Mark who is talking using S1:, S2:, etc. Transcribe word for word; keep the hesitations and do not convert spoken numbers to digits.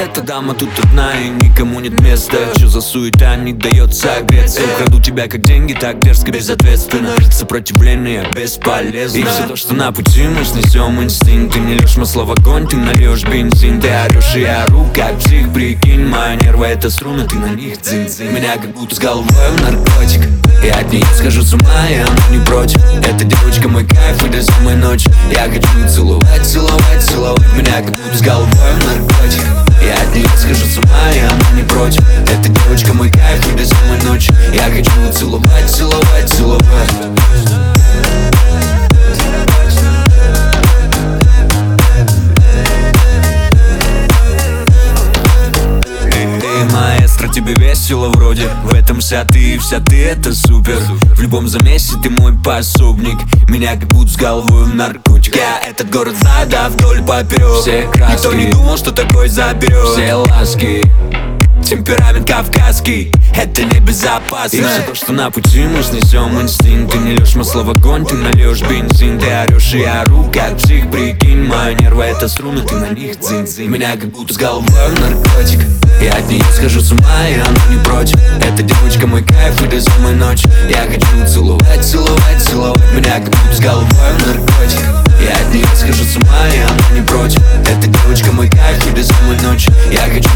S1: Эта дама тут одна и никому нет места. Чё за суета, не дает согреться. Украду тебя как деньги, так дерзко, безответственно. Сопротивление бесполезно. И все то, что на пути мы снесем инстинкт. Ты не лишь масло в огонь, ты нальешь бензин. Ты орешь и ору, как псих, прикинь. Мои нервы это струны, ты на них дзынь-дзынь. Меня как будто с головой в наркотик. Я от нее схожу с ума, и она не против. Эта девочка мой кайф, и до самой ночи я хочу целовать, целовать, целовать. Меня как будто с головой в наркотик. Я от нее схожу с ума, и она не против. Эта девочка мой кайф, и до самой ночи я хочу целовать, целовать, целовать. Маэстро, тебе весело вроде. В этом вся ты, вся ты, это супер. В любом замесе ты мой пособник. Меня как будто с головой в наркотик. Я этот город знаю, да, вдоль поперек. Все краски, никто не думал, что такой заберет. Все ласки, темперамент кавказский, это небезопасно. И все то, что на пути мы снесем инстинкт. Ты не лишь масло в огонь, ты нальешь бензин. Ты орешь и ору, как псих, прикинь. Мои нервы это струны, ты на них дзынь-дзынь. Меня как будто с головой в наркотик. Я от нее схожу с ума, и она не против. Эта девочка мой кайф, и до самой ночи я хочу целовать, целовать, целовать. Меня как будто с головой в наркотик. Я от нее схожу с ума, и она не против. Эта девочка мой кайф, и до самой ночи я хочу